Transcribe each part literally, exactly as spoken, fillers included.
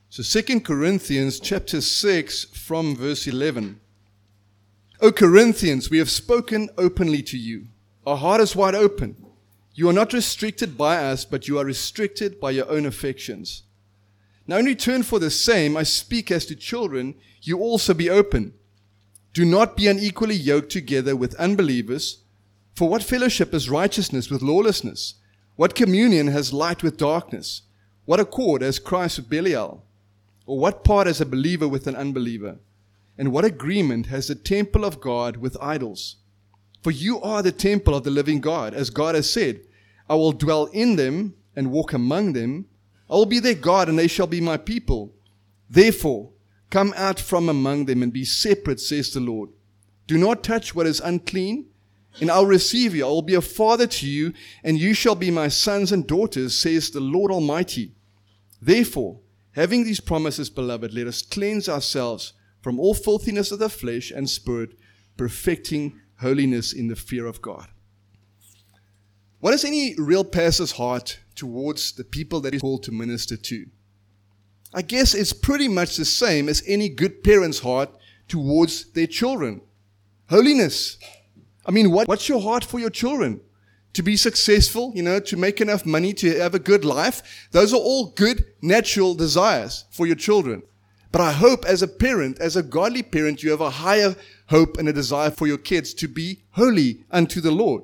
So Second Corinthians chapter six from verse eleven. O Corinthians, we have spoken openly to you. Our heart is wide open. You are not restricted by us, but you are restricted by your own affections. Now in return for the same, I speak as to children, you also be open. Do not be unequally yoked together with unbelievers. For what fellowship is righteousness with lawlessness? What communion has light with darkness? What accord has Christ with Belial? Or what part has a believer with an unbeliever? And what agreement has the temple of God with idols? For you are the temple of the living God, as God has said, I will dwell in them and walk among them. I will be their God, and they shall be my people. Therefore, come out from among them and be separate, says the Lord. Do not touch what is unclean, and I'll receive you. I will be a father to you, and you shall be my sons and daughters, says the Lord Almighty. Therefore, having these promises, beloved, let us cleanse ourselves from all filthiness of the flesh and spirit, perfecting holiness in the fear of God. What is any real pastor's heart towards the people that he's called to minister to? I guess it's pretty much the same as any good parent's heart towards their children. Holiness. I mean, what, what's your heart for your children? To be successful, you know, to make enough money, to have a good life. Those are all good, natural desires for your children. But I hope as a parent, as a godly parent, you have a higher hope and a desire for your kids to be holy unto the Lord.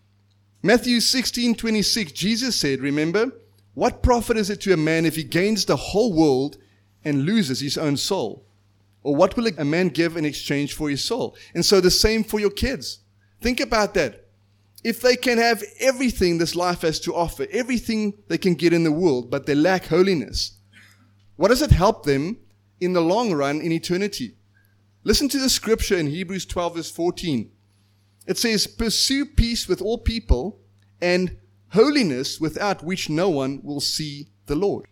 Matthew sixteen twenty-six, Jesus said, remember, what profit is it to a man if he gains the whole world and loses his own soul? Or what will a man give in exchange for his soul? And so the same for your kids. Think about that. If they can have everything this life has to offer, everything they can get in the world, but they lack holiness, what does it help them in the long run in eternity? Listen to the scripture in Hebrews twelve verse fourteen. It says, pursue peace with all people and holiness without which no one will see the Lord.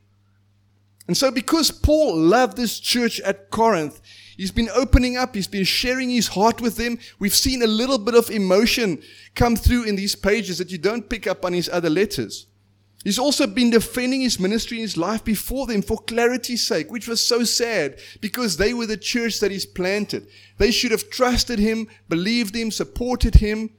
And so because Paul loved this church at Corinth, he's been opening up, he's been sharing his heart with them. We've seen a little bit of emotion come through in these pages that you don't pick up on his other letters. He's also been defending his ministry and his life before them for clarity's sake, which was so sad because they were the church that he's planted. They should have trusted him, believed him, supported him.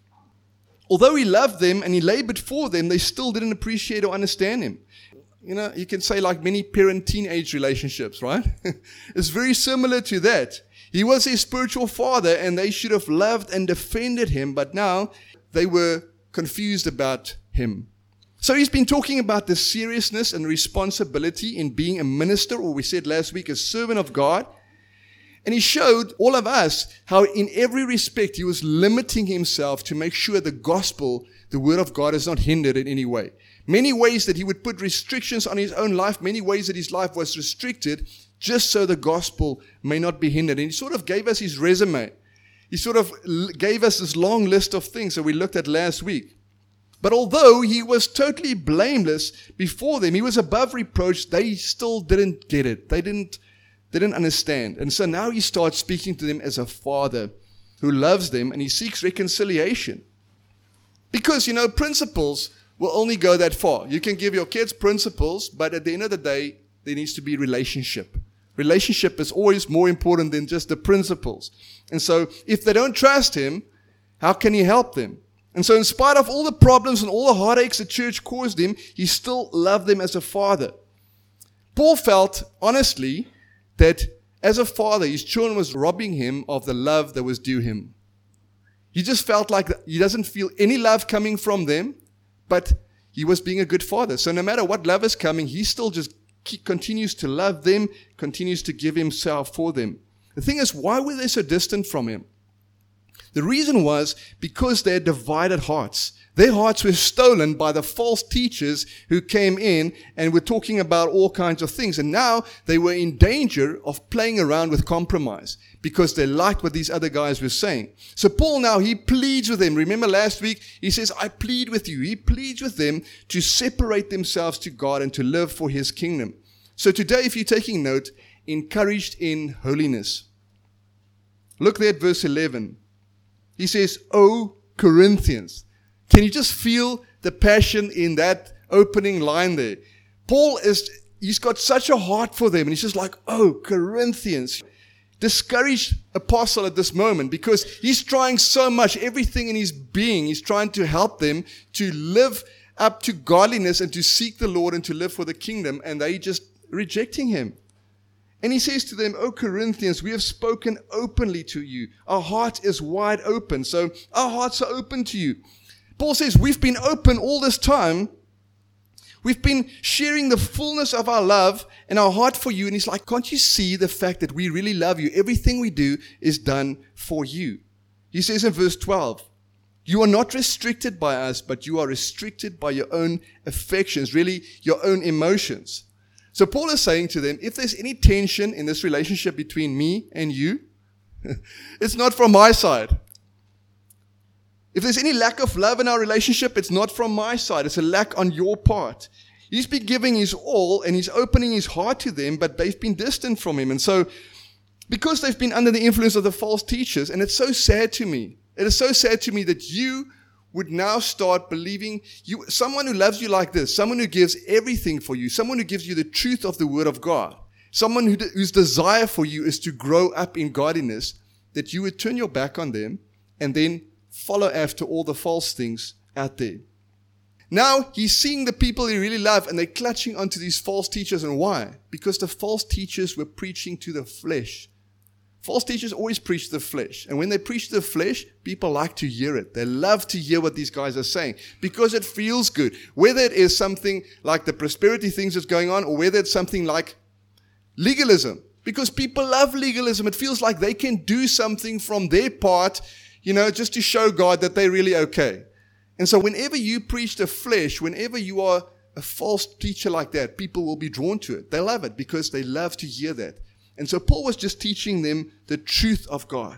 Although he loved them and he labored for them, they still didn't appreciate or understand him. You know, you can say like many parent-teenage relationships, right? It's very similar to that. He was their spiritual father and they should have loved and defended him, but now they were confused about him. So he's been talking about the seriousness and responsibility in being a minister, or we said last week, a servant of God. And he showed all of us how in every respect he was limiting himself to make sure the gospel, the word of God, is not hindered in any way. Many ways that he would put restrictions on his own life, many ways that his life was restricted, just so the gospel may not be hindered. And he sort of gave us his resume. He sort of gave us this long list of things that we looked at last week. But although he was totally blameless before them, he was above reproach, they still didn't get it. They didn't, they didn't understand. And so now he starts speaking to them as a father who loves them and he seeks reconciliation. Because, you know, principles will only go that far. You can give your kids principles, but at the end of the day, there needs to be relationship. Relationship is always more important than just the principles. And so if they don't trust him, how can he help them? And so in spite of all the problems and all the heartaches the church caused him, he still loved them as a father. Paul felt, honestly, that as a father, his children was robbing him of the love that was due him. He just felt like he doesn't feel any love coming from them, but he was being a good father. So no matter what love is coming, he still just continues to love them, continues to give himself for them. The thing is, why were they so distant from him? The reason was because they had divided hearts. Their hearts were stolen by the false teachers who came in and were talking about all kinds of things. And now they were in danger of playing around with compromise because they liked what these other guys were saying. So Paul now, he pleads with them. Remember last week, he says, I plead with you. He pleads with them to separate themselves to God and to live for his kingdom. So today, if you're taking note, encouraged in holiness. Look there at verse eleven. He says, O Corinthians. Can you just feel the passion in that opening line there? Paul is he's got such a heart for them. And he's just like, oh, Corinthians. Discouraged apostle at this moment because he's trying so much, everything in his being, he's trying to help them to live up to godliness and to seek the Lord and to live for the kingdom, and they just rejecting him. And he says to them, oh Corinthians, we have spoken openly to you. Our heart is wide open. So our hearts are open to you. Paul says we've been open all this time. We've been sharing the fullness of our love and our heart for you. And he's like, can't you see the fact that we really love you? Everything we do is done for you. He says in verse twelve, you are not restricted by us, but you are restricted by your own affections, really your own emotions. So Paul is saying to them, if there's any tension in this relationship between me and you, it's not from my side. If there's any lack of love in our relationship, it's not from my side. It's a lack on your part. He's been giving his all and he's opening his heart to them, but they've been distant from him. And so, because they've been under the influence of the false teachers, and it's so sad to me, it is so sad to me that you would now start believing you, someone who loves you like this, someone who gives everything for you, someone who gives you the truth of the word of God, someone who, whose desire for you is to grow up in godliness, that you would turn your back on them and then follow after all the false things out there. Now he's seeing the people he really loves and they're clutching onto these false teachers. And why? Because the false teachers were preaching to the flesh. False teachers always preach to the flesh. And when they preach to the flesh, people like to hear it. They love to hear what these guys are saying because it feels good. Whether it is something like the prosperity things that's going on or whether it's something like legalism. Because people love legalism. It feels like they can do something from their part, you know, just to show God that they're really okay. And so whenever you preach the flesh, whenever you are a false teacher like that, people will be drawn to it. They love it because they love to hear that. And so Paul was just teaching them the truth of God.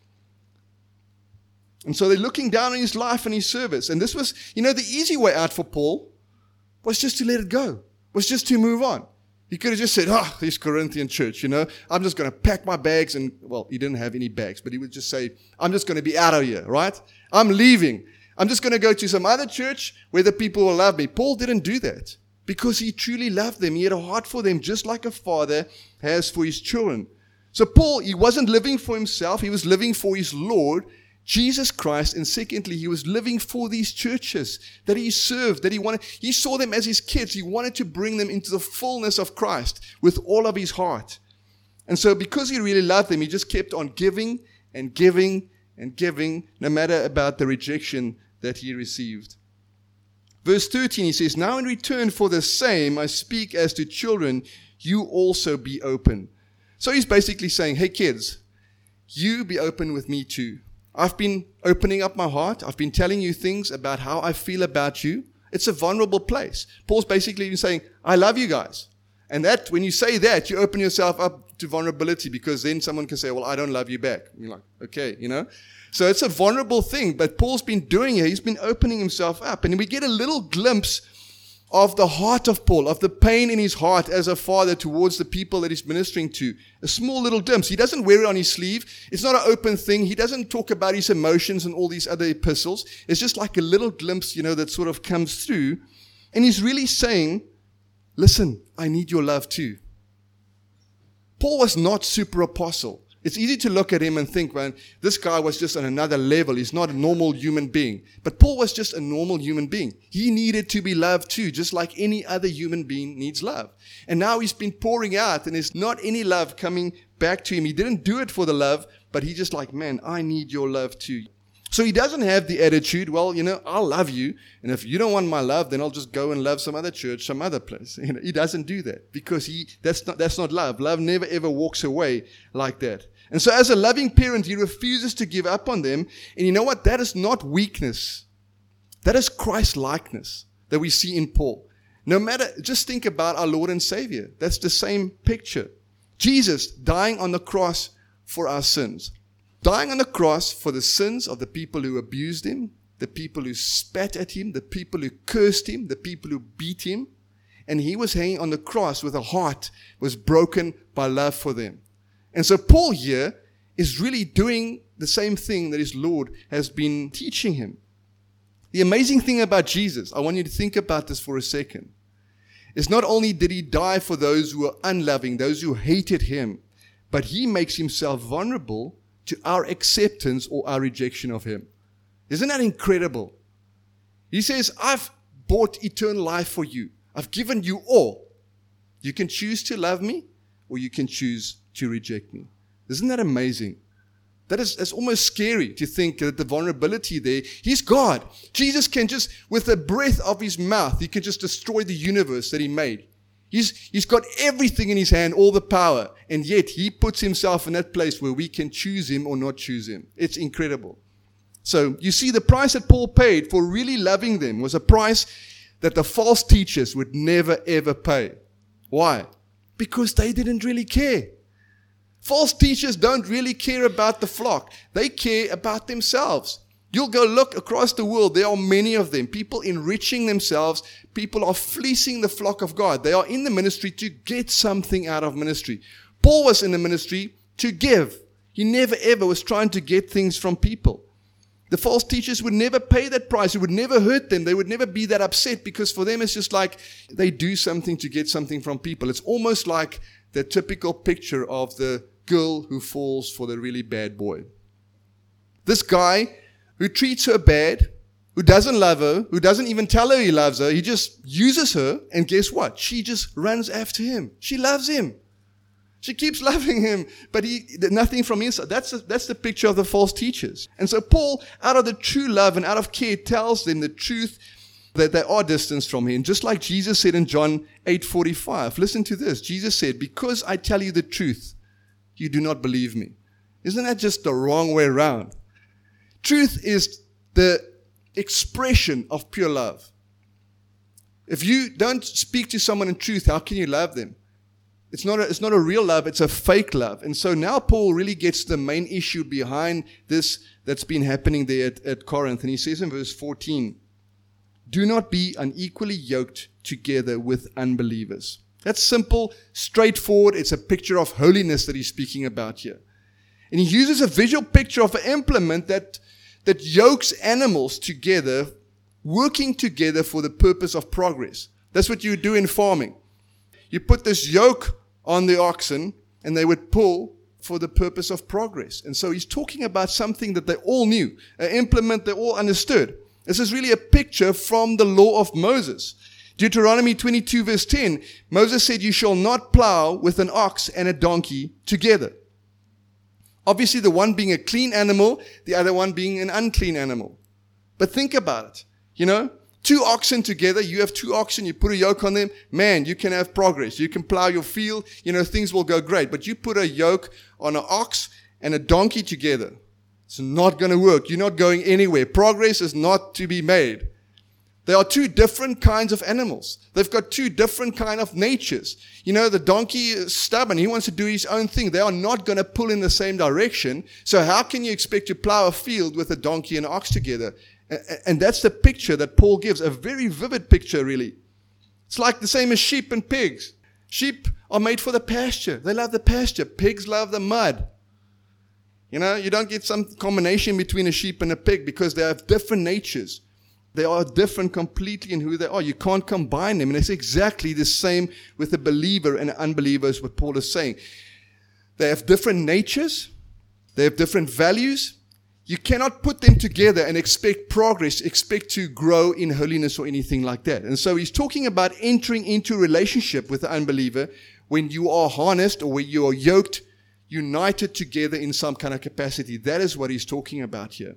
And so they're looking down on his life and his service. And this was, you know, the easy way out for Paul was just to let it go, was just to move on. He could have just said, oh, this Corinthian church, you know, I'm just going to pack my bags and, well, he didn't have any bags, but he would just say, I'm just going to be out of here, right? I'm leaving. I'm just going to go to some other church where the people will love me. Paul didn't do that because he truly loved them. He had a heart for them just like a father has for his children. So Paul, he wasn't living for himself. He was living for his Lord, Jesus Christ. And secondly, he was living for these churches that he served, that he wanted. He saw them as his kids. He wanted to bring them into the fullness of Christ with all of his heart. And so because he really loved them, he just kept on giving and giving and giving, no matter about the rejection that he received. Verse thirteen, he says, now in return for the same, I speak as to children, you also be open. So he's basically saying, hey kids, you be open with me too. I've been opening up my heart. I've been telling you things about how I feel about you. It's a vulnerable place. Paul's basically been saying, I love you guys. And that, when you say that, you open yourself up to vulnerability because then someone can say, well, I don't love you back. And you're like, okay, you know. So it's a vulnerable thing, but Paul's been doing it. He's been opening himself up. And we get a little glimpse of the heart of Paul, of the pain in his heart as a father towards the people that he's ministering to. A small little glimpse. He doesn't wear it on his sleeve. It's not an open thing. He doesn't talk about his emotions and all these other epistles. It's just like a little glimpse, you know, that sort of comes through. And he's really saying, listen, I need your love too. Paul was not super apostle. It's easy to look at him and think, man, this guy was just on another level. He's not a normal human being. But Paul was just a normal human being. He needed to be loved too, just like any other human being needs love. And now he's been pouring out, and there's not any love coming back to him. He didn't do it for the love, but he just like, man, I need your love too. So he doesn't have the attitude, well, you know, I'll love you, and if you don't want my love, then I'll just go and love some other church, some other place. You know, he doesn't do that because he that's not that's not love. Love never ever walks away like that. And so as a loving parent, he refuses to give up on them. And you know what? That is not weakness. That is Christ-likeness that we see in Paul. No matter, just think about our Lord and Savior. That's the same picture. Jesus dying on the cross for our sins. Dying on the cross for the sins of the people who abused him, the people who spat at him, the people who cursed him, the people who beat him. And he was hanging on the cross with a heart that was broken by love for them. And so Paul here is really doing the same thing that his Lord has been teaching him. The amazing thing about Jesus, I want you to think about this for a second, is not only did he die for those who were unloving, those who hated him, but he makes himself vulnerable to our acceptance or our rejection of him. Isn't that incredible? He says, I've bought eternal life for you. I've given you all. You can choose to love me or you can choose to reject me. Isn't that amazing? That is that's almost scary to think that the vulnerability there, he's God. Jesus can just, with the breath of his mouth, he can just destroy the universe that he made. He's, he's got everything in his hand, all the power, and yet he puts himself in that place where we can choose him or not choose him. It's incredible. So you see, the price that Paul paid for really loving them was a price that the false teachers would never ever pay. Why? Because they didn't really care. False teachers don't really care about the flock. They care about themselves. You'll go look across the world. There are many of them. People enriching themselves. People are fleecing the flock of God. They are in the ministry to get something out of ministry. Paul was in the ministry to give. He never ever was trying to get things from people. The false teachers would never pay that price. It would never hurt them. They would never be that upset because for them it's just like they do something to get something from people. It's almost like the typical picture of the girl who falls for the really bad boy. This guy who treats her bad, who doesn't love her, who doesn't even tell her he loves her, he just uses her, and guess what? She just runs after him. She loves him. She keeps loving him, but he nothing from inside. That's the, that's the picture of the false teachers. And so Paul, out of the true love and out of care, tells them the truth that they are distanced from him. Just like Jesus said in John eight forty-five. Listen to this. Jesus said, because I tell you the truth, you do not believe me. Isn't that just the wrong way around? Truth is the expression of pure love. If you don't speak to someone in truth, how can you love them? It's not a, it's not a real love, it's a fake love. And so now Paul really gets the main issue behind this that's been happening there at, at Corinth. And he says in verse fourteen, do not be unequally yoked together with unbelievers. That's simple, straightforward. It's a picture of holiness that he's speaking about here. And he uses a visual picture of an implement that, that yokes animals together, working together for the purpose of progress. That's what you do in farming. You put this yoke on the oxen, and they would pull for the purpose of progress. And so he's talking about something that they all knew, an implement they all understood. This is really a picture from the law of Moses. Deuteronomy twenty-two verse ten, Moses said, you shall not plow with an ox and a donkey together. Obviously, the one being a clean animal, the other one being an unclean animal. But think about it. You know, two oxen together, you have two oxen, you put a yoke on them, man, you can have progress. You can plow your field, you know, things will go great. But you put a yoke on an ox and a donkey together, it's not going to work. You're not going anywhere. Progress is not to be made. They are two different kinds of animals. They've got two different kind of natures. You know, the donkey is stubborn. He wants to do his own thing. They are not going to pull in the same direction. So how can you expect to plow a field with a donkey and an ox together? And that's the picture that Paul gives, a very vivid picture, really. It's like the same as sheep and pigs. Sheep are made for the pasture. They love the pasture. Pigs love the mud. You know, you don't get some combination between a sheep and a pig because they have different natures. They are different completely in who they are. You can't combine them. And it's exactly the same with the believer and the unbeliever is what Paul is saying. They have different natures. They have different values. You cannot put them together and expect progress, expect to grow in holiness or anything like that. And so he's talking about entering into a relationship with the unbeliever when you are harnessed or when you are yoked, united together in some kind of capacity. That is what he's talking about here.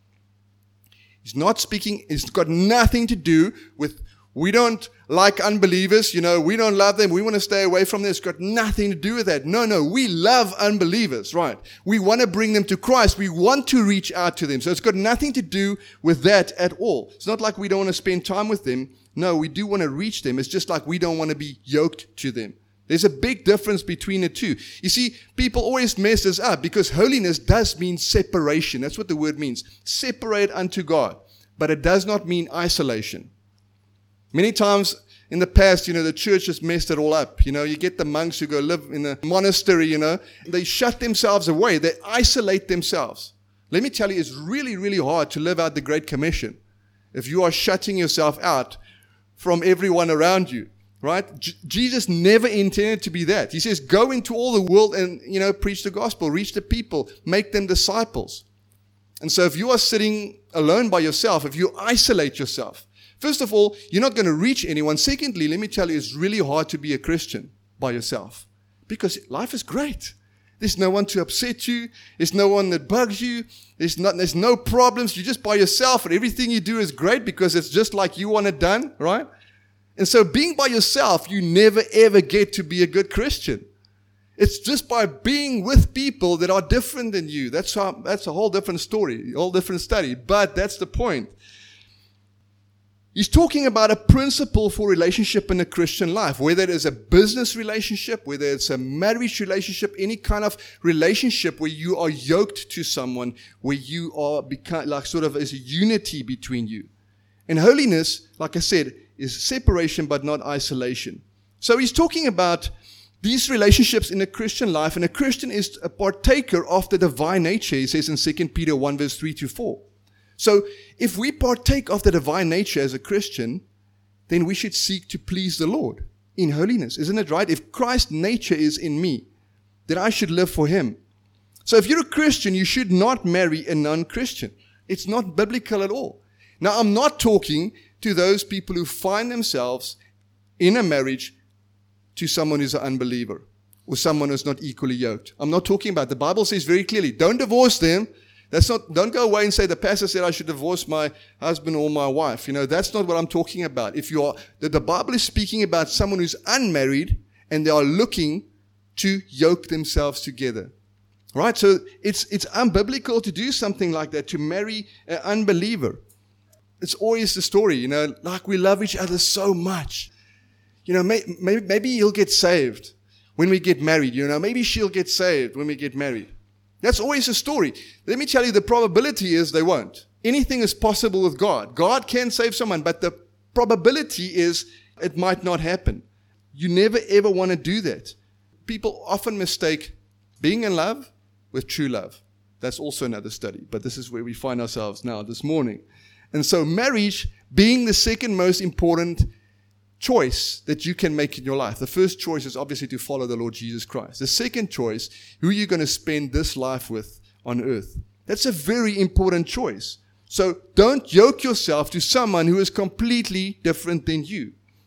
He's not speaking, it's got nothing to do with, we don't like unbelievers, you know, we don't love them, we want to stay away from them. It's got nothing to do with that. No, no, we love unbelievers, right? We want to bring them to Christ. We want to reach out to them. So it's got nothing to do with that at all. It's not like we don't want to spend time with them. No, we do want to reach them. It's just like we don't want to be yoked to them. There's a big difference between the two. You see, people always mess this up because holiness does mean separation. That's what the word means. Separate unto God. But it does not mean isolation. Many times in the past, you know, the church has messed it all up. You know, you get the monks who go live in a monastery, you know, they shut themselves away. They isolate themselves. Let me tell you, it's really, really hard to live out the Great Commission if you are shutting yourself out from everyone around you. Right? J- Jesus never intended to be that. He says, go into all the world and, you know, preach the gospel, reach the people, make them disciples. And so if you are sitting alone by yourself, if you isolate yourself, first of all, you're not going to reach anyone. Secondly, let me tell you, it's really hard to be a Christian by yourself because life is great. There's no one to upset you. There's no one that bugs you. There's not, there's no problems. You're just by yourself and everything you do is great because it's just like you want it done, right? And so being by yourself, you never ever get to be a good Christian. It's just by being with people that are different than you. That's how, that's a whole different story, a whole different study. But that's the point. He's talking about a principle for relationship in a Christian life, whether it is a business relationship, whether it's a marriage relationship, any kind of relationship where you are yoked to someone, where you are become, like sort of as a unity between you. And holiness, like I said, is separation but not isolation. So he's talking about these relationships in a Christian life, and a Christian is a partaker of the divine nature, he says in Second Peter one verse three to four. So if we partake of the divine nature as a Christian, then we should seek to please the Lord in holiness. Isn't it right? If Christ's nature is in me, then I should live for him. So if you're a Christian, you should not marry a non-Christian. It's not biblical at all. Now, I'm not talking to those people who find themselves in a marriage to someone who's an unbeliever or someone who's not equally yoked. I'm not talking about, the Bible says very clearly, don't divorce them. That's not, don't go away and say, the pastor said I should divorce my husband or my wife. You know, that's not what I'm talking about. If you are, the, the Bible is speaking about someone who's unmarried and they are looking to yoke themselves together. Right? So it's, it's unbiblical to do something like that, to marry an unbeliever. It's always the story, you know, like we love each other so much. You know, may, maybe, maybe he'll get saved when we get married. You know, maybe she'll get saved when we get married. That's always a story. Let me tell you, the probability is they won't. Anything is possible with God. God can save someone, but the probability is it might not happen. You never ever want to do that. People often mistake being in love with true love. That's also another study, but this is where we find ourselves now this morning. And so marriage being the second most important choice that you can make in your life. The first choice is obviously to follow the Lord Jesus Christ. The second choice, who you're going to spend this life with on earth. That's a very important choice. So don't yoke yourself to someone who is completely different than you.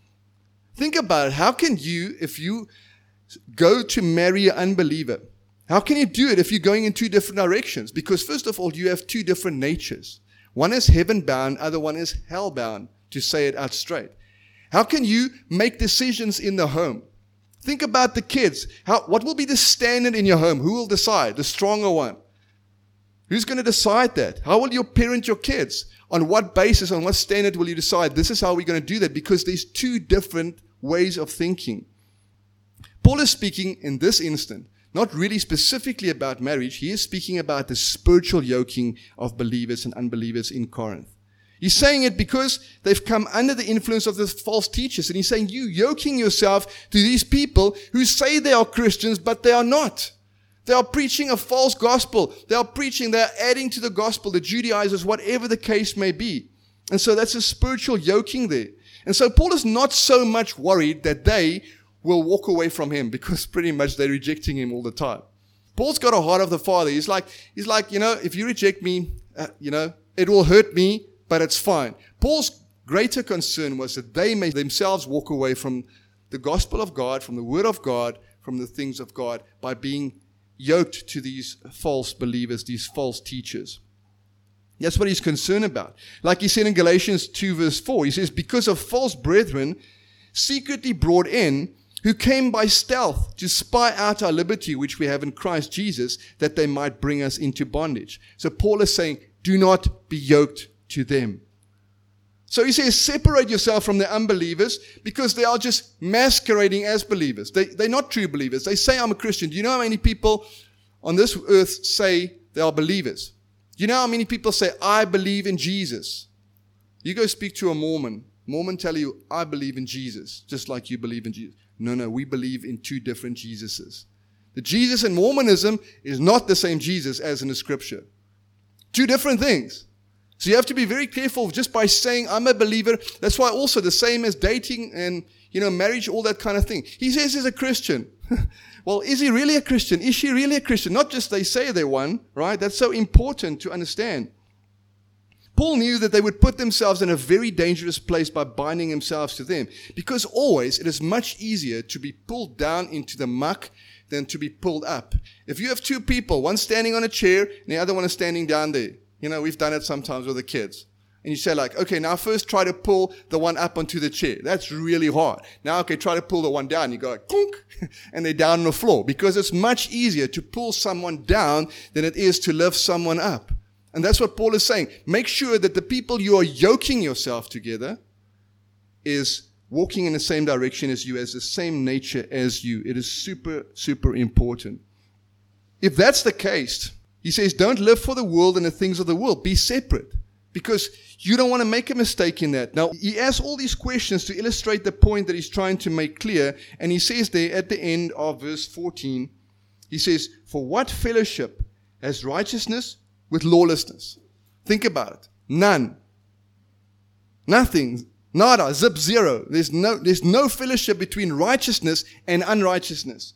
Think about it. How can you, if you go to marry an unbeliever, how can you do it if you're going in two different directions? Because first of all, you have two different natures. One is heaven-bound, other one is hell-bound, to say it out straight. How can you make decisions in the home? Think about the kids. How, what will be the standard in your home? Who will decide? The stronger one. Who's going to decide that? How will you parent your kids? On what basis, on what standard will you decide? This is how we're going to do that, because there's two different ways of thinking. Paul is speaking in this instant, not really specifically about marriage. He is speaking about the spiritual yoking of believers and unbelievers in Corinth. He's saying it because they've come under the influence of the false teachers. And he's saying, you yoking yourself to these people who say they are Christians, but they are not. They are preaching a false gospel. They are preaching, they are adding to the gospel, the Judaizers, whatever the case may be. And so that's a spiritual yoking there. And so Paul is not so much worried that they will walk away from him, because pretty much they're rejecting him all the time. Paul's got a heart of the Father. He's like, he's like, you know, if you reject me, uh, you know, it will hurt me, but it's fine. Paul's greater concern was that they may themselves walk away from the gospel of God, from the word of God, from the things of God, by being yoked to these false believers, these false teachers. That's what he's concerned about. Like he said in Galatians two verse four, he says, because of false brethren secretly brought in, who came by stealth to spy out our liberty, which we have in Christ Jesus, that they might bring us into bondage. So Paul is saying, do not be yoked to them. So he says, separate yourself from the unbelievers, because they are just masquerading as believers. They, they're not true believers. They say, I'm a Christian. Do you know how many people on this earth say they are believers? Do you know how many people say, I believe in Jesus? You go speak to a Mormon. Mormon tell you, I believe in Jesus, just like you believe in Jesus. No, no, we believe in two different Jesuses. The Jesus in Mormonism is not the same Jesus as in the scripture. Two different things. So you have to be very careful just by saying, I'm a believer. That's why also the same as dating and, you know, marriage, all that kind of thing. He says he's a Christian. Well, is he really a Christian? Is she really a Christian? Not just they say they're one, right? That's so important to understand. Paul knew that they would put themselves in a very dangerous place by binding themselves to them, because always it is much easier to be pulled down into the muck than to be pulled up. If you have two people, one standing on a chair and the other one is standing down there, you know, we've done it sometimes with the kids. And you say like, okay, now first try to pull the one up onto the chair. That's really hard. Now, okay, try to pull the one down. You go like, clunk, and they're down on the floor, because it's much easier to pull someone down than it is to lift someone up. And that's what Paul is saying. Make sure that the people you are yoking yourself together is walking in the same direction as you, has the same nature as you. It is super, super important. If that's the case, he says, don't live for the world and the things of the world. Be separate, because you don't want to make a mistake in that. Now, he asks all these questions to illustrate the point that he's trying to make clear. And he says there at the end of verse fourteen, he says, for what fellowship has righteousness with lawlessness? Think about it. None. Nothing. Nada. Zip zero. There's no, there's no fellowship between righteousness and unrighteousness.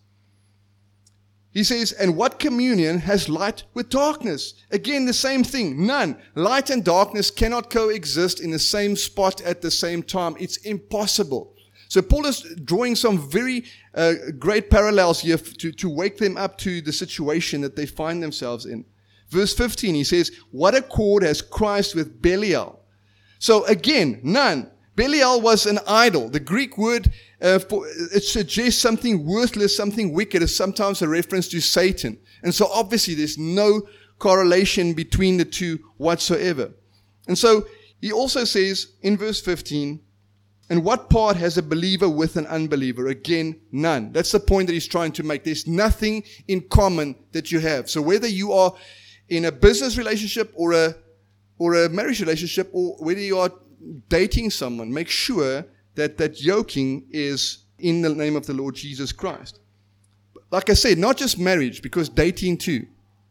He says, and what communion has light with darkness? Again, the same thing. None. Light and darkness cannot coexist in the same spot at the same time. It's impossible. So Paul is drawing some very uh, great parallels here to, to wake them up to the situation that they find themselves in. Verse fifteen, he says, what accord has Christ with Belial? So again, none. Belial was an idol. The Greek word, uh, for, it suggests something worthless, something wicked, is sometimes a reference to Satan. And so obviously there's no correlation between the two whatsoever. And so he also says in verse fifteen, and what part has a believer with an unbeliever? Again, none. That's the point that he's trying to make. There's nothing in common that you have. So whether you are in a business relationship or a or a marriage relationship, or whether you are dating someone, make sure that that yoking is in the name of the Lord Jesus Christ. Like I said, not just marriage, because dating too.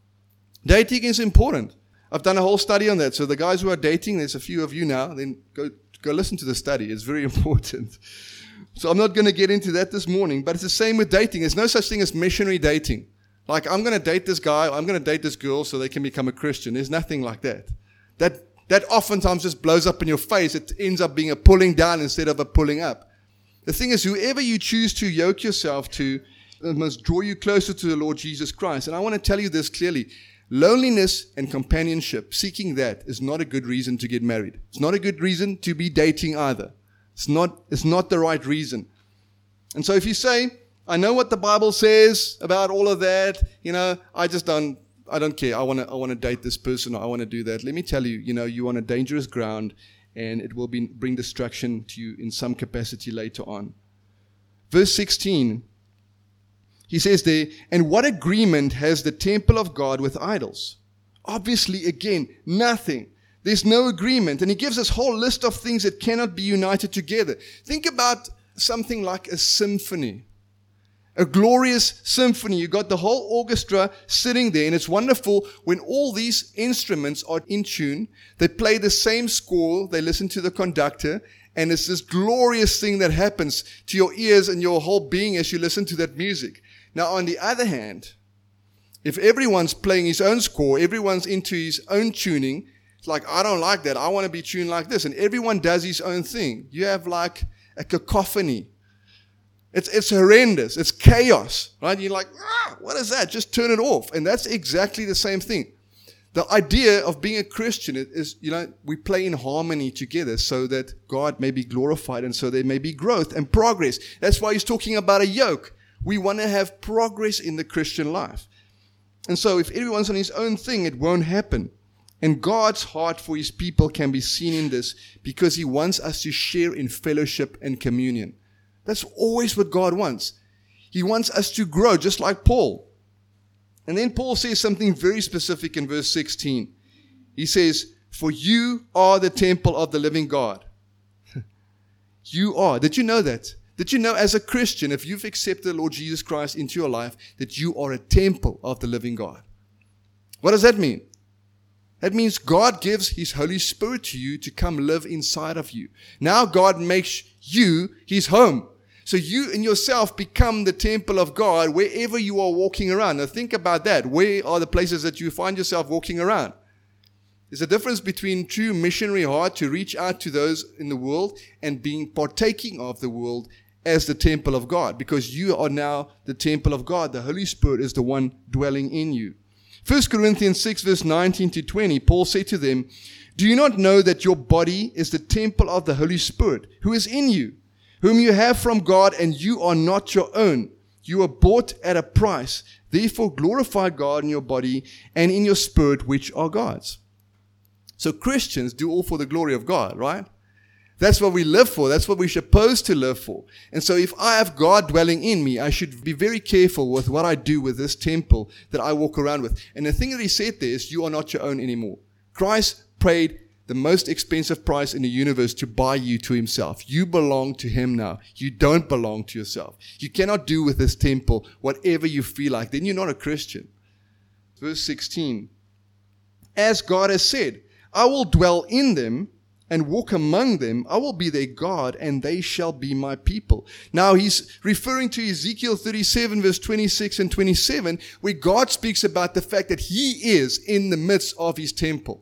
Dating is important. I've done a whole study on that. So the guys who are dating, there's a few of you now, then go go listen to the study. It's very important. So I'm not going to get into that this morning, but it's the same with dating. There's no such thing as missionary dating. Like, I'm going to date this guy, I'm going to date this girl so they can become a Christian. There's nothing like that. That that oftentimes just blows up in your face. It ends up being a pulling down instead of a pulling up. The thing is, whoever you choose to yoke yourself to must draw you closer to the Lord Jesus Christ. And I want to tell you this clearly. Loneliness and companionship, seeking that, is not a good reason to get married. It's not a good reason to be dating either. It's not, it's not the right reason. And so if you say, I know what the Bible says about all of that, you know, I just don't, I don't care. I want to, I want to date this person, or I want to do that. Let me tell you, you know, you're on a dangerous ground, and it will be, bring destruction to you in some capacity later on. Verse sixteen, he says there, and what agreement has the temple of God with idols? Obviously, again, nothing. There's no agreement. And he gives us a whole list of things that cannot be united together. Think about something like a symphony. A glorious symphony. You got the whole orchestra sitting there, and it's wonderful when all these instruments are in tune. They play the same score. They listen to the conductor, and it's this glorious thing that happens to your ears and your whole being as you listen to that music. Now, on the other hand, if everyone's playing his own score, everyone's into his own tuning, it's like, I don't like that. I want to be tuned like this. And everyone does his own thing. You have like a cacophony. It's it's horrendous. It's chaos, right? You're like, ah, what is that? Just turn it off. And that's exactly the same thing. The idea of being a Christian is, you know, we play in harmony together so that God may be glorified and so there may be growth and progress. That's why he's talking about a yoke. We want to have progress in the Christian life. And so if everyone's on his own thing, it won't happen. And God's heart for his people can be seen in this, because he wants us to share in fellowship and communion. That's always what God wants. He wants us to grow, just like Paul. And then Paul says something very specific in verse sixteen. He says, for you are the temple of the living God. You are. Did you know that? Did you know, as a Christian, if you've accepted the Lord Jesus Christ into your life, that you are a temple of the living God? What does that mean? That means God gives His Holy Spirit to you to come live inside of you. Now God makes you His home. So you in yourself become the temple of God wherever you are walking around. Now think about that. Where are the places that you find yourself walking around? There's a difference between true missionary heart to reach out to those in the world and being partaking of the world as the temple of God, because you are now the temple of God. The Holy Spirit is the one dwelling in you. First Corinthians six verse nineteen to twenty, Paul said to them, "Do you not know that your body is the temple of the Holy Spirit who is in you, whom you have from God, and you are not your own? You are bought at a price. Therefore glorify God in your body and in your spirit, which are God's." So Christians do all for the glory of God, right? That's what we live for. That's what we're supposed to live for. And so if I have God dwelling in me, I should be very careful with what I do with this temple that I walk around with. And the thing that he said there is, you are not your own anymore. Christ paid the most expensive price in the universe to buy you to himself. You belong to him now. You don't belong to yourself. You cannot do with this temple whatever you feel like. Then you're not a Christian. Verse sixteen. As God has said, I will dwell in them and walk among them. I will be their God, and they shall be my people. Now he's referring to Ezekiel thirty-seven verse twenty-six and twenty-seven, where God speaks about the fact that he is in the midst of his temple.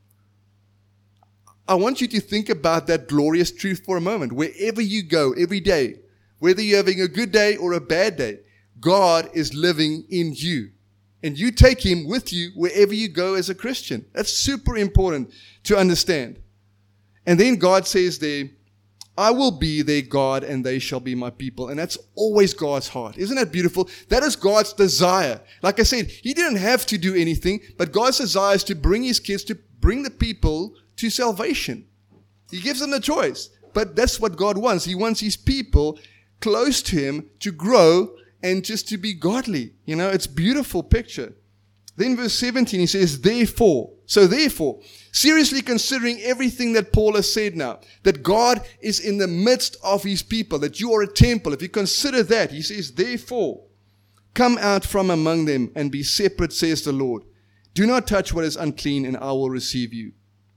I want you to think about that glorious truth for a moment. Wherever you go every day, whether you're having a good day or a bad day, God is living in you. And you take him with you wherever you go as a Christian. That's super important to understand. And then God says there, I will be their God and they shall be my people. And that's always God's heart. Isn't that beautiful? That is God's desire. Like I said, he didn't have to do anything, but God's desire is to bring his kids, to bring the people to salvation. He gives them the choice. But that's what God wants. He wants his people close to him to grow and just to be godly. You know, it's a beautiful picture. Then verse seventeen, he says, therefore. So therefore, seriously considering everything that Paul has said now, that God is in the midst of his people, that you are a temple. If you consider that, he says, therefore, come out from among them and be separate, says the Lord. Do not touch what is unclean, and I will receive you.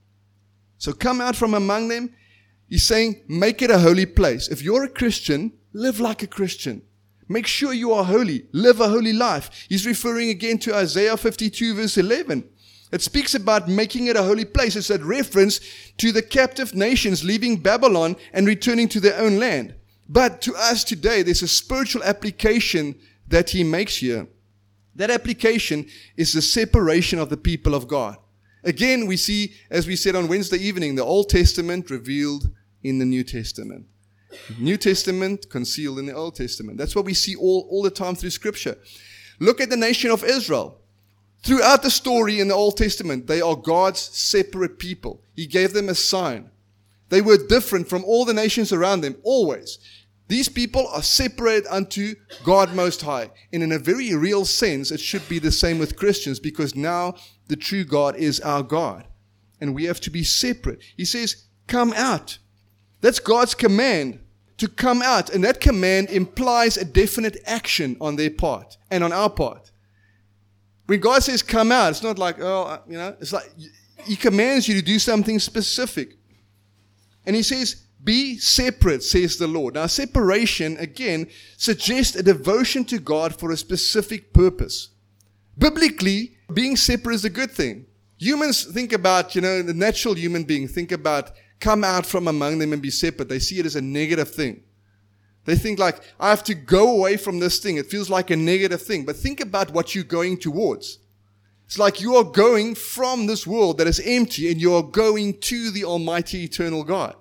So come out from among them. He's saying, make it a holy place. If you're a Christian, live like a Christian. Make sure you are holy. Live a holy life. He's referring again to Isaiah fifty-two verse eleven. It speaks about making it a holy place. It's a reference to the captive nations leaving Babylon and returning to their own land. But to us today, there's a spiritual application that he makes here. That application is the separation of the people of God. Again, we see, as we said on Wednesday evening, the Old Testament revealed in the New Testament. New Testament concealed in the Old Testament. That's what we see all, all the time through Scripture. Look at the nation of Israel. Throughout the story in the Old Testament, they are God's separate people. He gave them a sign. They were different from all the nations around them, always. These people are separated unto God Most High. And in a very real sense, it should be the same with Christians, because now the true God is our God. And we have to be separate. He says, come out. That's God's command, to come out. And that command implies a definite action on their part and on our part. When God says come out, it's not like, oh, you know, it's like he commands you to do something specific. And he says, be separate, says the Lord. Now, separation, again, suggests a devotion to God for a specific purpose. Biblically, being separate is a good thing. Humans think about, you know, the natural human being, think about come out from among them and be separate. They see it as a negative thing. They think like, I have to go away from this thing. It feels like a negative thing. But think about what you're going towards. It's like you are going from this world that is empty and you are going to the Almighty Eternal God.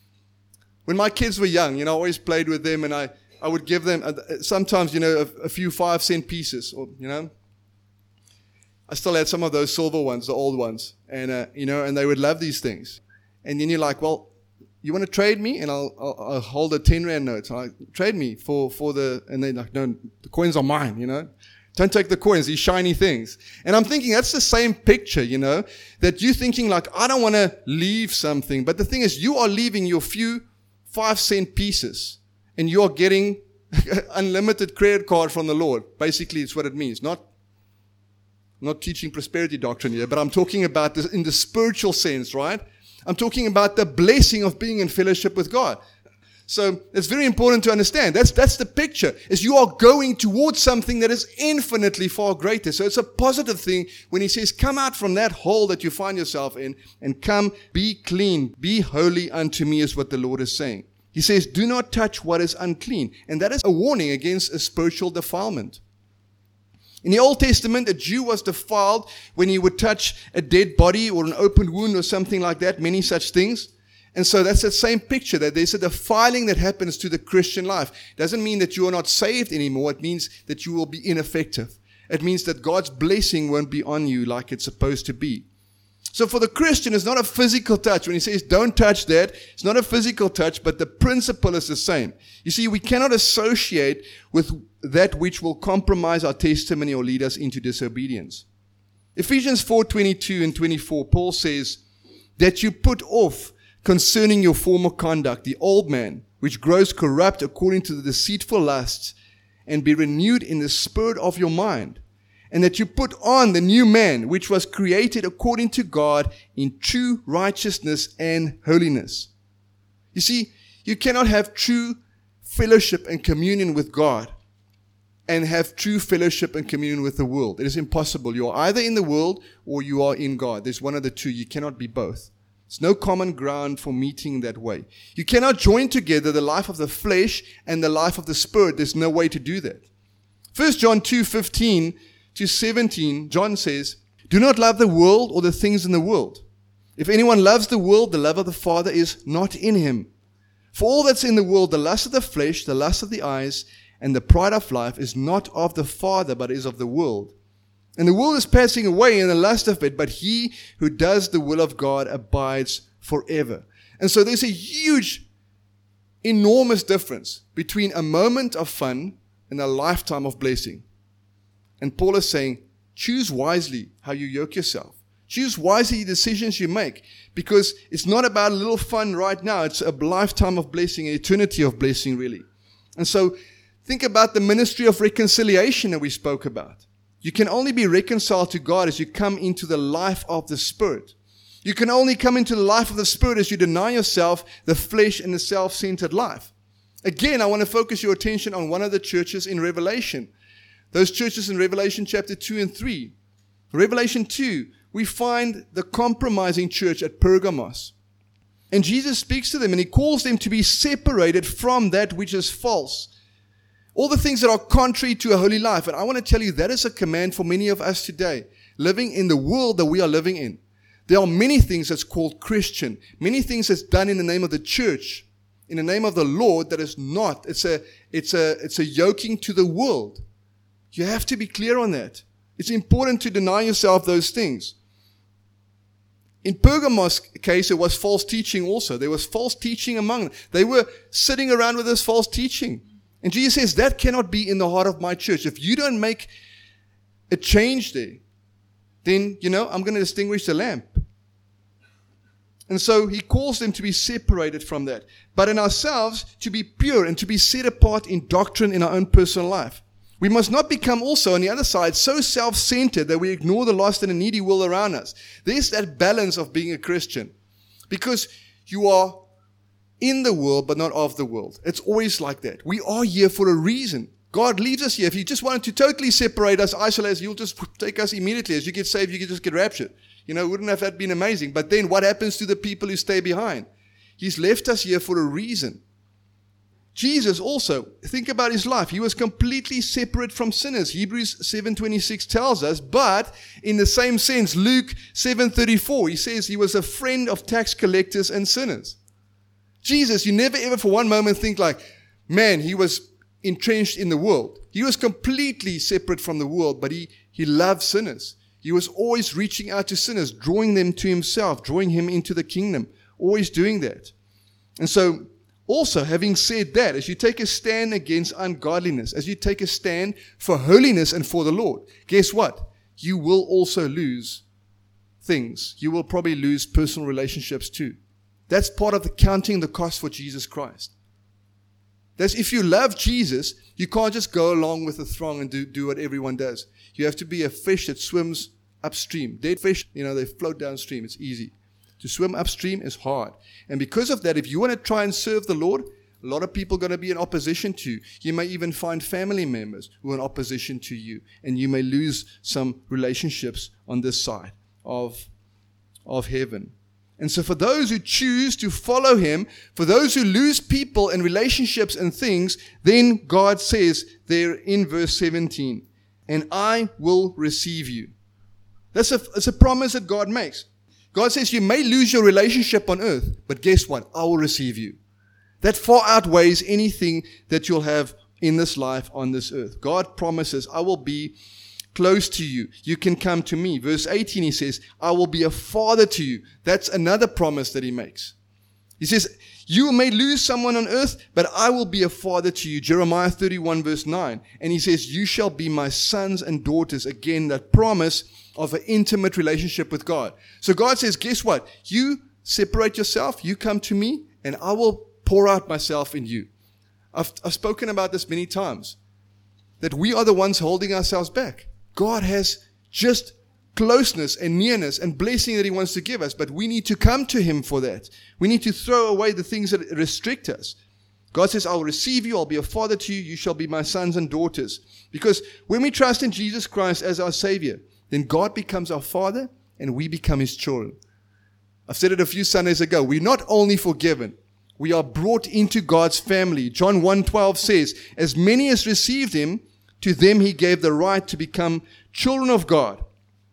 When my kids were young, you know, I always played with them, and I, I would give them uh, sometimes, you know, a, a few five cent pieces, or, you know. I still had some of those silver ones, the old ones, and, uh, you know, and they would love these things. And then you're like, well, you want to trade me? And I'll, I'll, I'll hold a ten rand note. So I trade me for, for the, and they're like, no, the coins are mine, you know. Don't take the coins, these shiny things. And I'm thinking that's the same picture, you know, that you're thinking like, I don't want to leave something. But the thing is, you are leaving your few five cent pieces and you're getting unlimited credit card from the Lord. Basically, it's what it means. Not, I'm not teaching prosperity doctrine here, but I'm talking about this in the spiritual sense, right? I'm talking about the blessing of being in fellowship with God. So it's very important to understand. That's, that's the picture, is you are going towards something that is infinitely far greater. So it's a positive thing when he says, come out from that hole that you find yourself in and come, be clean, be holy unto me, is what the Lord is saying. He says, do not touch what is unclean. And that is a warning against a spiritual defilement. In the Old Testament, a Jew was defiled when he would touch a dead body or an open wound or something like that, many such things. And so that's the same picture, that there's a defiling that happens to the Christian life. It doesn't mean that you are not saved anymore. It means that you will be ineffective. It means that God's blessing won't be on you like it's supposed to be. So for the Christian, it's not a physical touch. When he says, don't touch that, it's not a physical touch, but the principle is the same. You see, we cannot associate with that which will compromise our testimony or lead us into disobedience. Ephesians four twenty-two and twenty-four, Paul says, that you put off concerning your former conduct, the old man, which grows corrupt according to the deceitful lusts, and be renewed in the spirit of your mind. And that you put on the new man, which was created according to God in true righteousness and holiness. You see, you cannot have true fellowship and communion with God and have true fellowship and communion with the world. It is impossible. You are either in the world or you are in God. There's one of the two. You cannot be both. There's no common ground for meeting that way. You cannot join together the life of the flesh and the life of the spirit. There's no way to do that. First John two fifteen to seventeen, John says, do not love the world or the things in the world. If anyone loves the world, the love of the Father is not in him. For all that's in the world, the lust of the flesh, the lust of the eyes, and the pride of life is not of the Father, but is of the world. And the world is passing away in the lust of it, but he who does the will of God abides forever. And so there's a huge, enormous difference between a moment of fun and a lifetime of blessing. And Paul is saying, choose wisely how you yoke yourself. Choose wisely the decisions you make, because it's not about a little fun right now. It's a lifetime of blessing, an eternity of blessing, really. And so think about the ministry of reconciliation that we spoke about. You can only be reconciled to God as you come into the life of the Spirit. You can only come into the life of the Spirit as you deny yourself the flesh and the self-centered life. Again, I want to focus your attention on one of the churches in Revelation. Those churches in Revelation chapter two and three. Revelation two, we find the compromising church at Pergamos. And Jesus speaks to them and he calls them to be separated from that which is false. All the things that are contrary to a holy life. And I want to tell you, that is a command for many of us today, living in the world that we are living in. There are many things that's called Christian, many things that's done in the name of the church, in the name of the Lord, that is not. It's a, it's a, it's a yoking to the world. You have to be clear on that. It's important to deny yourself those things. In Pergamos' case, there was false teaching also. There was false teaching among them. They were sitting around with this false teaching. And Jesus says, that cannot be in the heart of my church. If you don't make a change there, then, you know, I'm going to extinguish the lamp. And so he calls them to be separated from that. But in ourselves, to be pure and to be set apart in doctrine in our own personal life. We must not become also, on the other side, so self-centered that we ignore the lost and the needy world around us. There's that balance of being a Christian. Because you are in the world, but not of the world. It's always like that. We are here for a reason. God leaves us here. If he just wanted to totally separate us, isolate us, he'll just take us immediately. As you get saved, you can just get raptured. You know, wouldn't have that been amazing? But then what happens to the people who stay behind? He's left us here for a reason. Jesus also, think about his life. He was completely separate from sinners. Hebrews seven twenty-six tells us, but in the same sense, Luke seven thirty-four, he says he was a friend of tax collectors and sinners. Jesus, you never ever for one moment think like, man, he was entrenched in the world. He was completely separate from the world, but he, he loved sinners. He was always reaching out to sinners, drawing them to himself, drawing him into the kingdom, always doing that. And so, also, having said that, as you take a stand against ungodliness, as you take a stand for holiness and for the Lord, guess what? You will also lose things. You will probably lose personal relationships too. That's part of the counting the cost for Jesus Christ. That's if you love Jesus, you can't just go along with the throng and do, do what everyone does. You have to be a fish that swims upstream. Dead fish, you know, they float downstream. It's easy. To swim upstream is hard. And because of that, if you want to try and serve the Lord, a lot of people are going to be in opposition to you. You may even find family members who are in opposition to you. And you may lose some relationships on this side of, of heaven. And so for those who choose to follow him, for those who lose people and relationships and things, then God says there in verse seventeen, and I will receive you. That's a, that's a promise that God makes. God says you may lose your relationship on earth, but guess what? I will receive you. That far outweighs anything that you'll have in this life on this earth. God promises, I will be close to you. You can come to me. Verse eighteen, he says, I will be a father to you. That's another promise that he makes. He says, you may lose someone on earth, but I will be a father to you. Jeremiah thirty-one verse nine. And he says, you shall be my sons and daughters. Again, that promise of an intimate relationship with God. So God says, guess what? You separate yourself, you come to me, and I will pour out myself in you. I've, I've spoken about this many times, that we are the ones holding ourselves back. God has just closeness and nearness and blessing that he wants to give us, but we need to come to him for that. We need to throw away the things that restrict us. God says, I will receive you, I'll be a father to you, you shall be my sons and daughters. Because when we trust in Jesus Christ as our Savior, then God becomes our Father and we become his children. I've said it a few Sundays ago. We're not only forgiven, we are brought into God's family. John one twelve says, as many as received him, to them he gave the right to become children of God,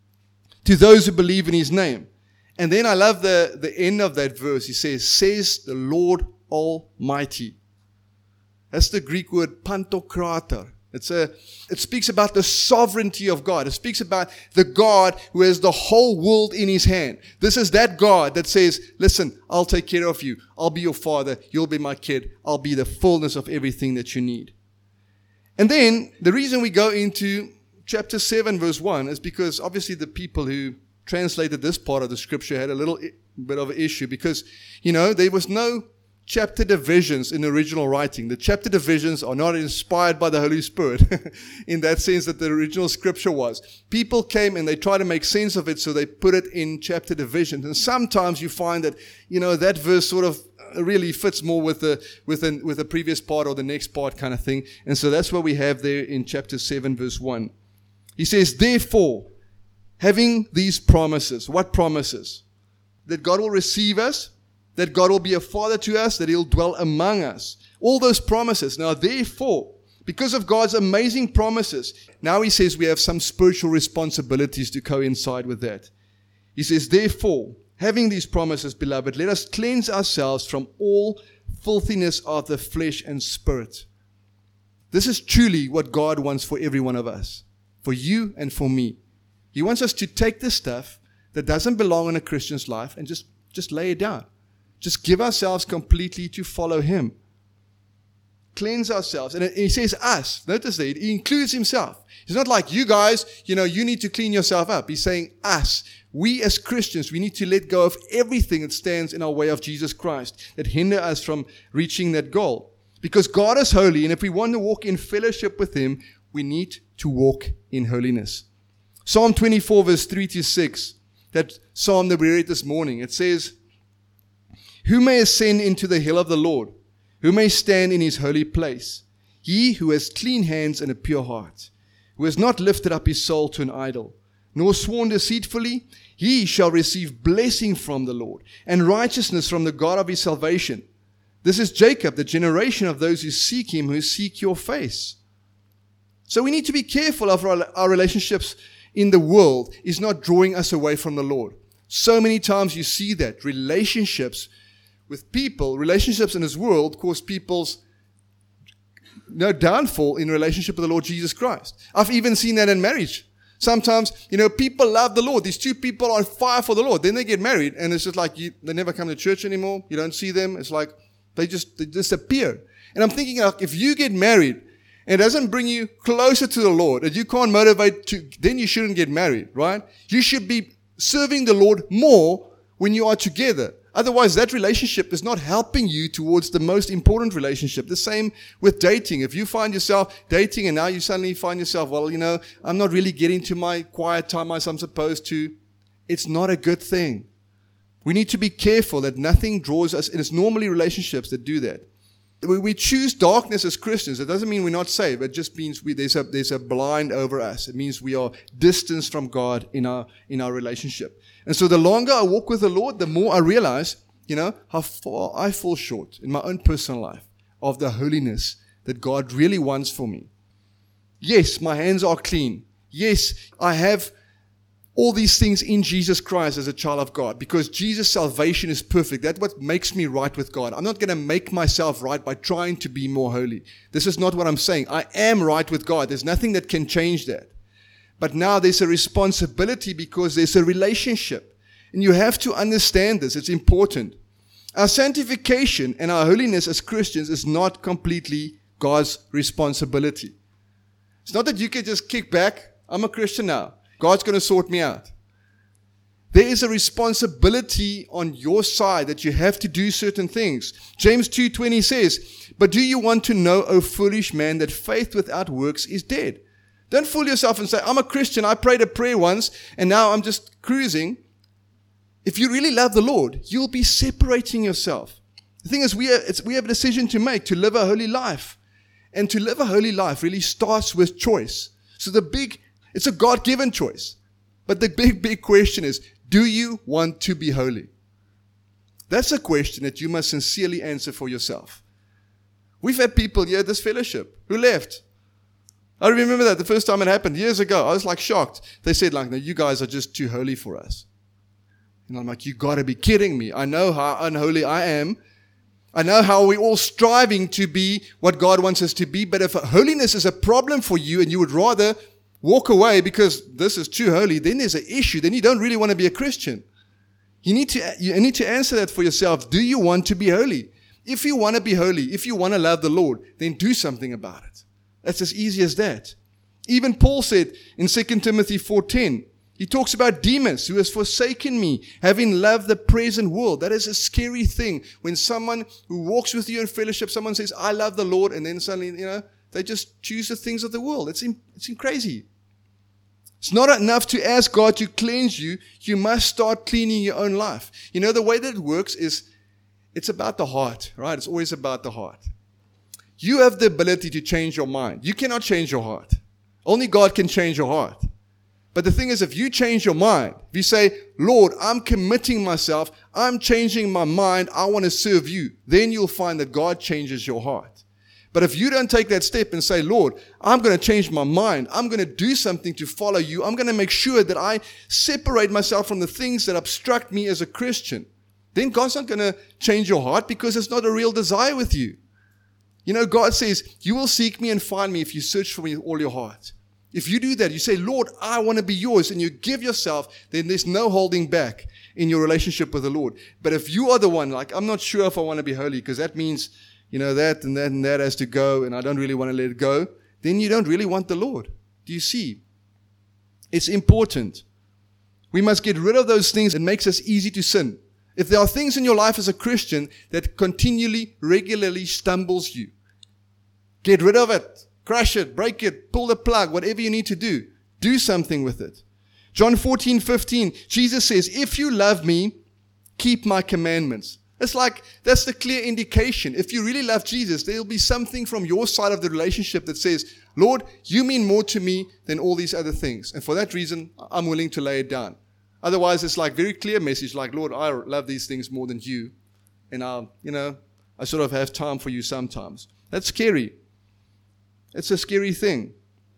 to those who believe in his name. And then I love the, the end of that verse. He says, says the Lord Almighty. That's the Greek word pantokrator. It's a, it speaks about the sovereignty of God. It speaks about the God who has the whole world in his hand. This is that God that says, listen, I'll take care of you. I'll be your father. You'll be my kid. I'll be the fullness of everything that you need. And then the reason we go into chapter seven verse one is because obviously the people who translated this part of the scripture had a little bit of an issue because, you know, there was no chapter divisions in the original writing. The chapter divisions are not inspired by the Holy Spirit in that sense that the original scripture was. People came and they tried to make sense of it, so they put it in chapter divisions. And sometimes you find that, you know, that verse sort of really fits more with the with the, with the previous part or the next part kind of thing. And so that's what we have there in chapter seven verse one. He says, therefore, having these promises. What promises? That God will receive us, that God will be a father to us, that he'll dwell among us. All those promises. Now, therefore, because of God's amazing promises, now he says we have some spiritual responsibilities to coincide with that. He says, therefore, having these promises, beloved, let us cleanse ourselves from all filthiness of the flesh and spirit. This is truly what God wants for every one of us, for you and for me. He wants us to take the stuff that doesn't belong in a Christian's life and just, just lay it down. Just give ourselves completely to follow him. Cleanse ourselves. And he says us. Notice that. He includes himself. It's not like you guys, you know, you need to clean yourself up. He's saying us. We as Christians, we need to let go of everything that stands in our way of Jesus Christ, that hinder us from reaching that goal. Because God is holy, and if we want to walk in fellowship with him, we need to walk in holiness. Psalm twenty-four verse three to six, that psalm that we read this morning, it says, who may ascend into the hill of the Lord? Who may stand in his holy place? He who has clean hands and a pure heart, who has not lifted up his soul to an idol, nor sworn deceitfully, he shall receive blessing from the Lord and righteousness from the God of his salvation. This is Jacob, the generation of those who seek him, who seek your face. So we need to be careful of our, our relationships in the world is not drawing us away from the Lord. So many times you see that relationships with people, relationships in this world cause people's no downfall in relationship with the Lord Jesus Christ. I've even seen that in marriage. Sometimes, you know, people love the Lord. These two people are on fire for the Lord. Then they get married, and it's just like you, they never come to church anymore. You don't see them. It's like they just they disappear. And I'm thinking, like, if you get married and it doesn't bring you closer to the Lord, and you can't motivate to, then you shouldn't get married, right? You should be serving the Lord more when you are together. Otherwise, that relationship is not helping you towards the most important relationship. The same with dating. If you find yourself dating and now you suddenly find yourself, well, you know, I'm not really getting to my quiet time as I'm supposed to, it's not a good thing. We need to be careful that nothing draws us, and it's normally relationships that do that. We, we choose darkness as Christians. It doesn't mean we're not saved. It just means we, there's a there's a blind over us. It means we are distanced from God in our in our relationship. And so the longer I walk with the Lord, the more I realize, you know, how far I fall short in my own personal life of the holiness that God really wants for me. Yes, my hands are clean. Yes, I have all these things in Jesus Christ as a child of God, because Jesus' salvation is perfect. That's what makes me right with God. I'm not going to make myself right by trying to be more holy. This is not what I'm saying. I am right with God. There's nothing that can change that. But now there's a responsibility because there's a relationship. And you have to understand this. It's important. Our sanctification and our holiness as Christians is not completely God's responsibility. It's not that you can just kick back. I'm a Christian now. God's going to sort me out. There is a responsibility on your side that you have to do certain things. James two twenty says, "But do you want to know, O foolish man, that faith without works is dead?" Don't fool yourself and say, I'm a Christian, I prayed a prayer once, and now I'm just cruising. If you really love the Lord, you'll be separating yourself. The thing is, we, are, it's, we have a decision to make to live a holy life. And to live a holy life really starts with choice. So the big, it's a God-given choice. But the big, big question is, do you want to be holy? That's a question that you must sincerely answer for yourself. We've had people here at this fellowship who left. I remember that the first time it happened years ago. I was like shocked. They said like, no, you guys are just too holy for us. And I'm like, you got to be kidding me. I know how unholy I am. I know how we're all striving to be what God wants us to be. But if holiness is a problem for you and you would rather walk away because this is too holy, then there's an issue. Then you don't really want to be a Christian. You need to, you need to answer that for yourself. Do you want to be holy? If you want to be holy, if you want to love the Lord, then do something about it. That's as easy as that. Even Paul said in Second Timothy four ten, he talks about Demas, who has forsaken me, having loved the present world. That is a scary thing. When someone who walks with you in fellowship, someone says, I love the Lord, and then suddenly, you know, they just choose the things of the world. It's, in, it's crazy. It's not enough to ask God to cleanse you. You must start cleaning your own life. You know, the way that it works is it's about the heart, right? It's always about the heart. You have the ability to change your mind. You cannot change your heart. Only God can change your heart. But the thing is, if you change your mind, if you say, Lord, I'm committing myself, I'm changing my mind, I want to serve you, then you'll find that God changes your heart. But if you don't take that step and say, Lord, I'm going to change my mind, I'm going to do something to follow you, I'm going to make sure that I separate myself from the things that obstruct me as a Christian, then God's not going to change your heart because it's not a real desire with you. You know, God says, you will seek me and find me if you search for me with all your heart. If you do that, you say, Lord, I want to be yours, and you give yourself, then there's no holding back in your relationship with the Lord. But if you are the one, like, I'm not sure if I want to be holy, because that means, you know, that and that and that has to go, and I don't really want to let it go, then you don't really want the Lord. Do you see? It's important. We must get rid of those things that makes us easy to sin. If there are things in your life as a Christian that continually, regularly stumbles you, get rid of it. Crush it, break it, pull the plug, whatever you need to do. Do something with it. John fourteen fifteen, Jesus says, if you love me, keep my commandments. It's like, that's the clear indication. If you really love Jesus, there'll be something from your side of the relationship that says, Lord, you mean more to me than all these other things. And for that reason, I'm willing to lay it down. Otherwise, it's like very clear message, like, Lord, I love these things more than you. And I, you know, I sort of have time for you sometimes. That's scary. It's a scary thing.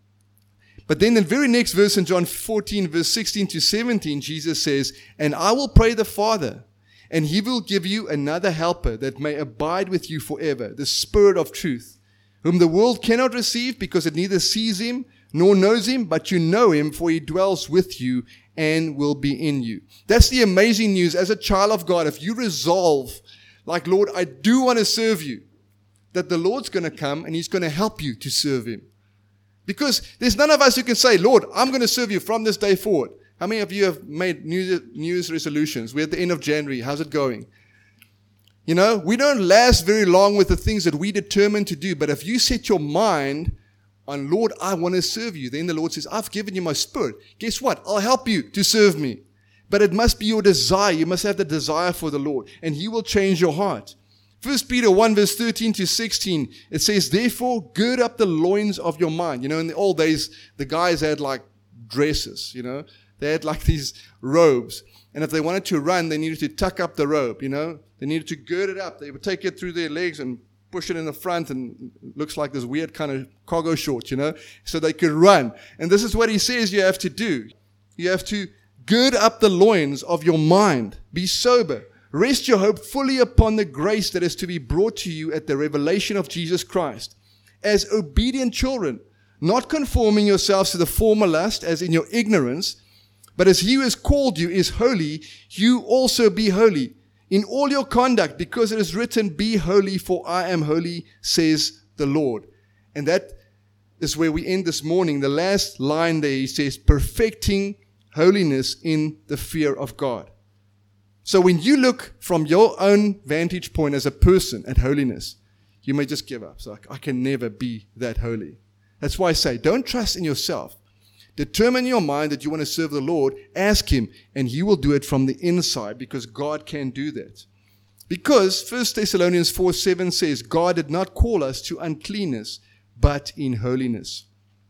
But then the very next verse in John fourteen, verse sixteen to seventeen, Jesus says, and I will pray the Father, and he will give you another helper that may abide with you forever, the Spirit of truth, whom the world cannot receive because it neither sees him nor knows him, but you know him, for he dwells with you and will be in you. That's the amazing news. As a child of God, if you resolve, like, Lord, I do want to serve you, that the Lord's going to come and he's going to help you to serve him. Because there's none of us who can say, Lord, I'm going to serve you from this day forward. How many of you have made New Year's resolutions? We're at the end of January. How's it going? You know, we don't last very long with the things that we determine to do. But if you set your mind on, Lord, I want to serve you, then the Lord says, I've given you my Spirit. Guess what? I'll help you to serve me. But it must be your desire. You must have the desire for the Lord, and He will change your heart. First Peter one, verse thirteen to sixteen, it says, therefore, gird up the loins of your mind. You know, in the old days, the guys had like dresses, you know. They had like these robes. And if they wanted to run, they needed to tuck up the robe, you know. They needed to gird it up. They would take it through their legs and push it in the front, and it looks like this weird kind of cargo shorts, you know, so they could run. And this is what he says you have to do. You have to gird up the loins of your mind. Be sober. Rest your hope fully upon the grace that is to be brought to you at the revelation of Jesus Christ. As obedient children, not conforming yourselves to the former lust as in your ignorance, but as He who has called you is holy, you also be holy in all your conduct, because it is written, be holy, for I am holy, says the Lord. And that is where we end this morning. The last line there, he says, perfecting holiness in the fear of God. So when you look from your own vantage point as a person at holiness, you may just give up. It's like, I can never be that holy. That's why I say, don't trust in yourself. Determine in your mind that you want to serve the Lord. Ask Him, and He will do it from the inside, because God can do that. Because First Thessalonians four seven says, God did not call us to uncleanness, but in holiness.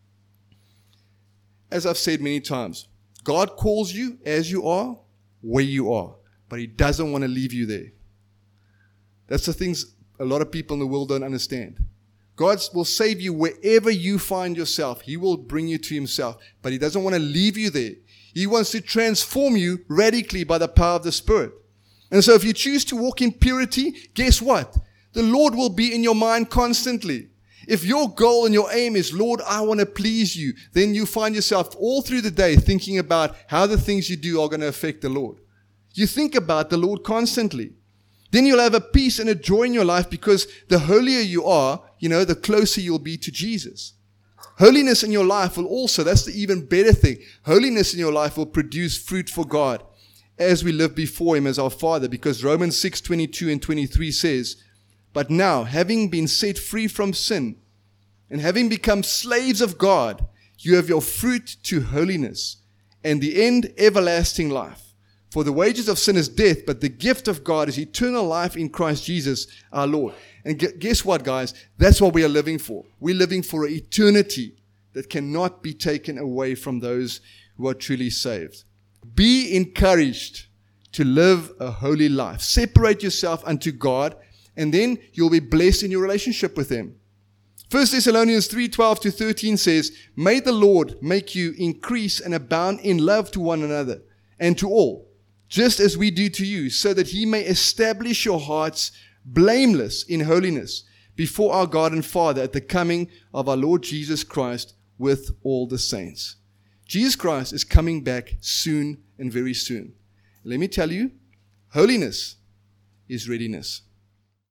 As I've said many times, God calls you as you are, where you are, but He doesn't want to leave you there. That's the things a lot of people in the world don't understand. God will save you wherever you find yourself. He will bring you to Himself, but He doesn't want to leave you there. He wants to transform you radically by the power of the Spirit. And so if you choose to walk in purity, guess what? The Lord will be in your mind constantly. If your goal and your aim is, Lord, I want to please you, then you find yourself all through the day thinking about how the things you do are going to affect the Lord. You think about the Lord constantly. Then you'll have a peace and a joy in your life, because the holier you are, you know, the closer you'll be to Jesus. Holiness in your life will also, that's the even better thing. Holiness in your life will produce fruit for God as we live before Him as our Father, because Romans six twenty-two and twenty-three says, but now, having been set free from sin and having become slaves of God, you have your fruit to holiness, and the end everlasting life. For the wages of sin is death, but the gift of God is eternal life in Christ Jesus our Lord. And guess what, guys? That's what we are living for. We're living for an eternity that cannot be taken away from those who are truly saved. Be encouraged to live a holy life. Separate yourself unto God, and then you'll be blessed in your relationship with Him. First Thessalonians three twelve to thirteen says, may the Lord make you increase and abound in love to one another and to all, just as we do to you, so that He may establish your hearts blameless in holiness before our God and Father at the coming of our Lord Jesus Christ with all the saints. Jesus Christ is coming back soon and very soon. Let me tell you, holiness is readiness.